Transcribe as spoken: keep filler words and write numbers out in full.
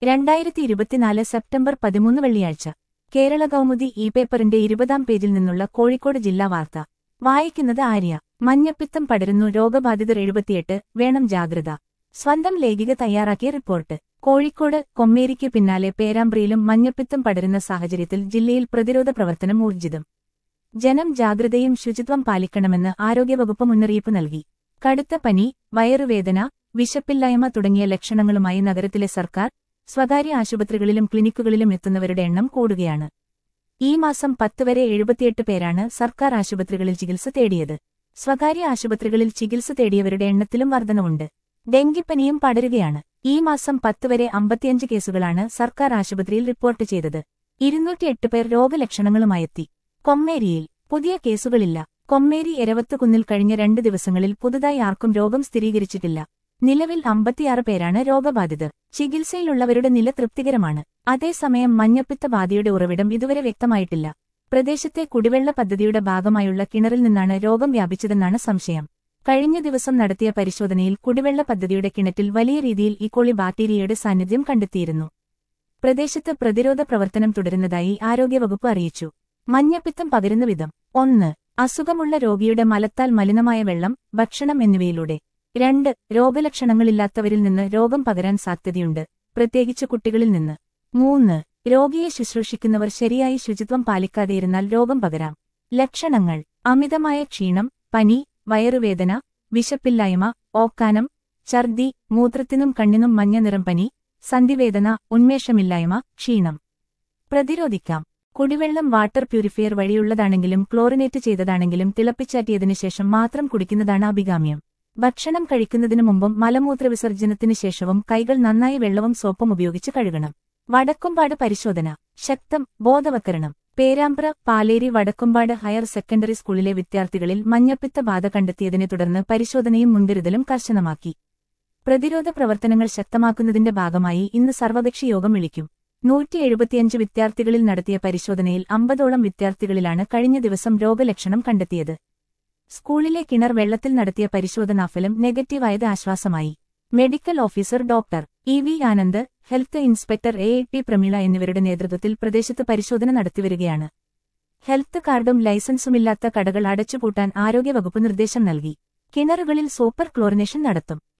രണ്ടായിരത്തി ഇരുപത്തിനാല് സെപ്റ്റംബർ പതിമൂന്ന് വെള്ളിയാഴ്ച കേരള കൗമുദി ഇ പേപ്പറിന്റെ ഇരുപതാം പേജിൽ നിന്നുള്ള കോഴിക്കോട് ജില്ലാ വാർത്ത വായിക്കുന്നത് ആര്യ. മഞ്ഞപ്പിത്തം പടരുന്നു, രോഗബാധിതർ എഴുപത്തിയെട്ട്, വേണം ജാഗ്രത. സ്വന്തം ലേഖിക തയ്യാറാക്കിയ റിപ്പോർട്ട്. കോഴിക്കോട് കൊമ്മേരിക്ക് പിന്നാലെ പേരാമ്പ്രയിലും മഞ്ഞപ്പിത്തം പടരുന്ന സാഹചര്യത്തിൽ ജില്ലയിൽ പ്രതിരോധ പ്രവർത്തനം ഊർജിതം. ജനം ജാഗ്രതയും ശുചിത്വം പാലിക്കണമെന്ന് ആരോഗ്യവകുപ്പ് മുന്നറിയിപ്പ് നൽകി. കടുത്ത പനി, വയറുവേദന, വിശപ്പില്ലായ്മ തുടങ്ങിയ ലക്ഷണങ്ങളുമായി നഗരത്തിലെ സർക്കാർ, സ്വകാര്യ ആശുപത്രികളിലും ക്ലിനിക്കുകളിലും എത്തുന്നവരുടെ എണ്ണം കൂടുകയാണ്. ഈ മാസം പത്ത് വരെ എഴുപത്തിയെട്ട് പേരാണ് സർക്കാർ ആശുപത്രികളിൽ ചികിത്സ തേടിയത്. സ്വകാര്യ ആശുപത്രികളിൽ ചികിത്സ തേടിയവരുടെ എണ്ണത്തിലും വർധനവുണ്ട്. ഡെങ്കിപ്പനിയും പടരുകയാണ്. ഈ മാസം പത്ത് വരെ അമ്പത്തിയഞ്ച് കേസുകളാണ് സർക്കാർ ആശുപത്രിയിൽ റിപ്പോർട്ട് ചെയ്തത്. ഇരുന്നൂറ്റിയെട്ട് പേർ രോഗലക്ഷണങ്ങളുമായെത്തി. കൊമ്മേരിയിൽ പുതിയ കേസുകളില്ല. കൊമ്മേരി എരവത്തുകുന്നിൽ കഴിഞ്ഞ രണ്ട് ദിവസങ്ങളിൽ പുതുതായി ആർക്കും രോഗം സ്ഥിരീകരിച്ചിട്ടില്ല. നിലവിൽ അമ്പത്തിയാറ് പേരാണ് രോഗബാധിതർ. ചികിത്സയിലുള്ളവരുടെ നില തൃപ്തികരമാണ്. അതേസമയം മഞ്ഞപ്പിത്ത ബാധയുടെ ഉറവിടം ഇതുവരെ വ്യക്തമായിട്ടില്ല. പ്രദേശത്തെ കുടിവെള്ള പദ്ധതിയുടെ ഭാഗമായുള്ള കിണറിൽ നിന്നാണ് രോഗം വ്യാപിച്ചതെന്നാണ് സംശയം. കഴിഞ്ഞ ദിവസം നടത്തിയ പരിശോധനയിൽ കുടിവെള്ള പദ്ധതിയുടെ കിണറ്റിൽ വലിയ രീതിയിൽ ഇക്കോളി ബാക്ടീരിയയുടെ സാന്നിധ്യം കണ്ടെത്തിയിരുന്നു. പ്രദേശത്ത് പ്രതിരോധ പ്രവർത്തനം തുടരുന്നതായി ആരോഗ്യവകുപ്പ് അറിയിച്ചു. മഞ്ഞപ്പിത്തം പകരുന്ന വിധം: ഒന്ന്. അസുഖമുള്ള രോഗിയുടെ മലത്താൽ മലിനമായ വെള്ളം, ഭക്ഷണം എന്നിവയിലൂടെ. രണ്ട്. രോഗലക്ഷണങ്ങളില്ലാത്തവരിൽ നിന്ന് രോഗം പകരാൻ സാധ്യതയുണ്ട്, പ്രത്യേകിച്ച് കുട്ടികളിൽ നിന്ന്. മൂന്ന്. രോഗിയെ ശുശ്രൂഷിക്കുന്നവർ ശരിയായി ശുചിത്വം പാലിക്കാതെയിരുന്നാൽ രോഗം പകരാം. ലക്ഷണങ്ങൾ: അമിതമായ ക്ഷീണം, പനി, വയറുവേദന, വിശപ്പില്ലായ്മ, ഓക്കാനം, ഛർദി, മൂത്രത്തിനും കണ്ണിനും മഞ്ഞ നിറം, പനി, സന്ധിവേദന, ഉന്മേഷമില്ലായ്മ, ക്ഷീണം. പ്രതിരോധിക്കാം. കുടിവെള്ളം വാട്ടർ പ്യൂരിഫയർ വഴിയുള്ളതാണെങ്കിലും ക്ലോറിനേറ്റ് ചെയ്തതാണെങ്കിലും തിളപ്പിച്ചാറ്റിയതിനു ശേഷം മാത്രം കുടിക്കുന്നതാണ് അഭികാമ്യം. ഭക്ഷണം കഴിക്കുന്നതിനു മുമ്പും മലമൂത്ര വിസർജനത്തിനു ശേഷവും കൈകൾ നന്നായി വെള്ളവും സോപ്പും ഉപയോഗിച്ച് കഴുകണം. വടക്കുംപാട് പരിശോധന ശക്തം. ബോധവൽക്കരണം. പേരാമ്പ്ര, പാലേരി വടക്കുംപാട് ഹയർ സെക്കൻഡറി സ്കൂളിലെ വിദ്യാർത്ഥികളിൽ മഞ്ഞപ്പിത്ത ബാധ കണ്ടെത്തിയതിനെ തുടർന്ന് പരിശോധനയും മുൻകരുതലും കർശനമാക്കി. പ്രതിരോധ പ്രവർത്തനങ്ങൾ ശക്തമാക്കുന്നതിന്റെ ഭാഗമായി ഇന്ന് സർവകക്ഷി യോഗം വിളിക്കും. നൂറ്റി എഴുപത്തിയഞ്ച് വിദ്യാർത്ഥികളിൽ നടത്തിയ പരിശോധനയിൽ അമ്പതോളം വിദ്യാർത്ഥികളിലാണ് കഴിഞ്ഞ ദിവസം രോഗലക്ഷണം കണ്ടെത്തിയത്. സ്കൂളിലെ കിണർ വെള്ളത്തിൽ നടത്തിയ പരിശോധനാഫലം നെഗറ്റീവായത് ആശ്വാസമായി. Medical officer doctor E V Anand, health inspector A T Prameela എന്നിവരുടെ നേതൃത്വത്തിൽ പ്രദേശത്ത് പരിശോധന നടത്തിവരികയാണ്. ഹെൽത്ത് കാർഡും ലൈസൻസുമില്ലാത്ത കടകൾ അടച്ചുപൂട്ടാൻ ആരോഗ്യവകുപ്പ് നിർദ്ദേശം നൽകി. കിണറുകളിൽ സൂപ്പർ ക്ലോറിനേഷൻ നടത്തും.